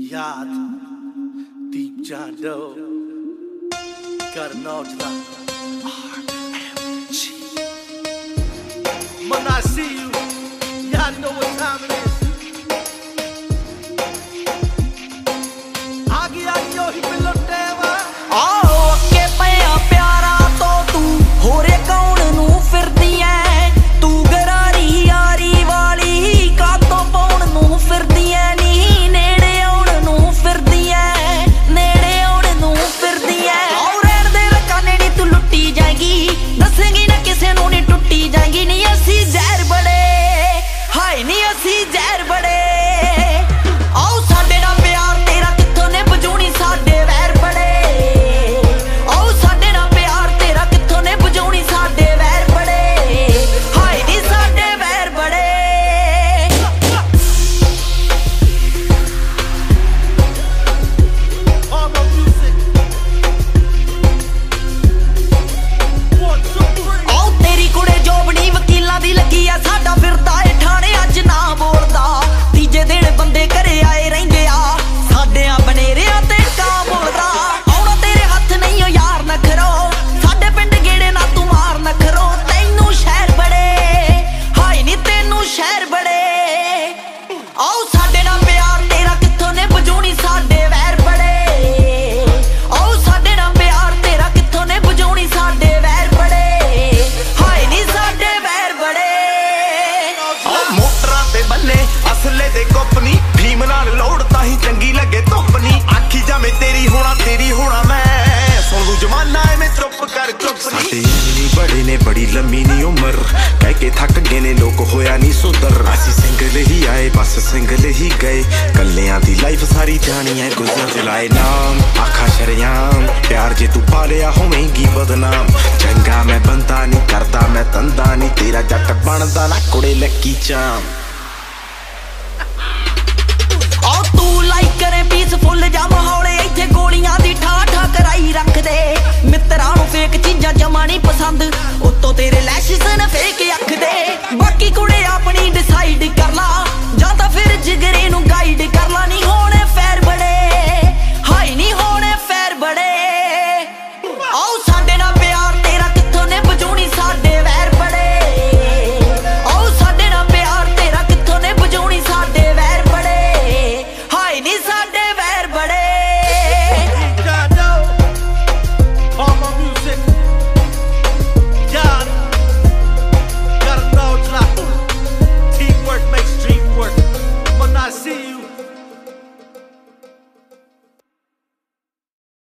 याद deep Jando ਕਰਨ Aujla RMG. When I see you, y'all know what time it is. ਆਗੇ ਆਇਓ ਹੀ ਬਿਲੋਟੇਵਾ ਆਓ ਅੱਕੇ ਪਿਆ ਪਿਆਰਾ ਤੋਂ ਤੂੰ ਹੋਰੇ ਕੌਣ ਨੂੰ ਫਿਰਦੀ ਐ ਤੂੰ ਗਰਾਰੀ ਯਾਰੀ ਵਾਲੀ ਕਾਤੋਂ ਪਾਉਣ ਨੂੰ ਫਿਰਦੀ ਐ ਨੀ ਨੇੜੇ ਆਉਣ ਨੂੰ ਫਿਰਦੀ ਐ ਨੇੜੇ ਆਉਣ ਨੂੰ ਫਿਰਦੀ ਐ ਆਉ ਰਹਿਣ ਦੇ ਰਕਾਨੇ ਨੀ ਤੂੰ ਲੁੱਟੀ ਜਾਏਗੀ ਦੱਸੇਂਗੀ ਨਾ ਕਿਸੇ ਨੂੰ ਨੀ ਟੁੱਟੀ ਜਾਏਗੀ ਨੀ ਅਸੀਂ ਜ਼ਹਿਰ ਬੜੇ ਹਾਏ ਨੀ ਅਸੀਂ ਜ਼ਹਿਰ ਬੜੇ ਸਾਡਾ ਫਿਰਦਾ ਏ ਠਾਣੇ ਅੱਜ ਨਾ ਬੋਲਦਾ ਤੀਜੇ ਦਿਨ ਬੰਦੇ ਘਰੇ ਆਏ ਰਹਿੰਦੇ ਆ ਸਾਡਿਆਂ ਬਨੇਰਿਆਂ ਤੇ ਕਾਂ ਬੋਲਦਾ ਆਉਣਾ ਤੇਰੇ ਹੱਥ ਨਹੀਂ ਓ ਯਾਰ ਨਖਰੋ ਸਾਡੇ ਪਿੰਡ ਗੇੜੇ ਨਾ ਤੂੰ ਮਾਰ ਨਖਰੋ ਤੈਨੂੰ ਸ਼ਹਿਰ ਬੜੇ ਹਾਏ ਨੀ ਤੈਨੂੰ ਸ਼ਹਿਰ ਬੜੇ ਆਓ ਸਾਡੇ ਨਾਲ ਪਿਆਰ ਤੇਰਾ ਕਿੱਥੋਂ ਨੇ ਬੁਝਾਉਣੀ ਸਾਡੇ ਵੈਰ ਬੜੇ ਆਓ ਸਾਡੇ ਨਾਲ ਪਿਆਰ ਤੇਰਾ ਕਿੱਥੋਂ ਨੇ ਬੁਝਾਉਣੀ ਸਾਡੇ ਵੈਰ ਬੜੇ ਹਾਏ ਨੀ ਸਾਡੇ ਵੈਰ ਬੜੇ ਮੋਟਰਾਂ ਤੇ ਬੱਲੇ ਅਸਲੇ ਦੇ ਕੁੱਪਨੀ ਭੀਮ ਨਾਲ ਲੋੜ ਤਾਂ ਹੀ ਚੰਗੀ ਲੱਗੇ ਧੁੱਪਨੀ ਆਖੀ ਜਾਵੇਂ ਤੇਰੀ ਹੋਣਾ ਮੈਂ ਸੁਣ ਲੂ ਜਮਾਨਾ ਐਵੇਂ ਚੁੱਪ ਕਰ ਚੁੱਪਨੀ ਨਹੀਂ ਬੜੇ ਨੇ ਬੜੀ ਲੰਮੀ ਨੀ ਉਮਰ ਕਹਿ ਕੇ ਥੱਕ ਗਏ ਨੇ ਲੋਕ ਹੋਇਆ ਨਹੀਂ ਸੁਧਰ ਅਸੀਂ ਸਿੰਗਲ ਹੀ ਆਏ ਬਸ ਸਿੰਗਲ ਹੀ ਗਏ ਕੱਲਿਆਂ ਦੀ ਲਾਈਫ ਸਾਰੀ ਜਾਣੀ ਐ ਗੁਜ਼ਰ ਚਲਾਏ ਨਾਮ ਆਖਾ ਸ਼ਰਿਆਮ ਪਿਆਰ ਜੇ ਤੂੰ ਪਾਲਿਆ ਹੋਵੇਂਗੀ ਬਦਨਾਮ ਚੰਗਾ ਮੈਂ ਬੰਦਾ ਨਹੀਂ ਕਰਦਾ ਮੈਂ ਤੰਦਾ ਨਹੀਂ ਤੇਰਾ ਜੱਟ ਬਣਦਾ ਨਾ ਕੁੜੇ ਲੱਕੀ ਚਾਮ ਆਓ ਤੂੰ ਲਾਈਕ ਕਰੇ ਪੀਸਫੁੱਲ ਜਾਂ ਮਾਹੌਲ ਇੱਥੇ ਗੋਲੀਆਂ ਦੀ ਠਾ ਕਰਾਈ ਰੱਖਦੇ ਮਿੱਤਰਾਂ ਨੂੰ ਫੇਕ ਚੀਜ਼ਾਂ ਜਮਾ ਨਹੀਂ ਪਸੰਦ ਉੱਤੋਂ ਤੇਰੇ ਲੈਸ਼ਸ ਨੇ ਫੇਕ ਅੱਖ ਦੇ ਬਾਕੀ ਕੁੜੇ ਆਪਣੀ ਡਿਸਾਈਡ ਕਰ ਲਾ ਜਾਂ ਤਾਂ ਫਿਰ ਜਿਗਰੇ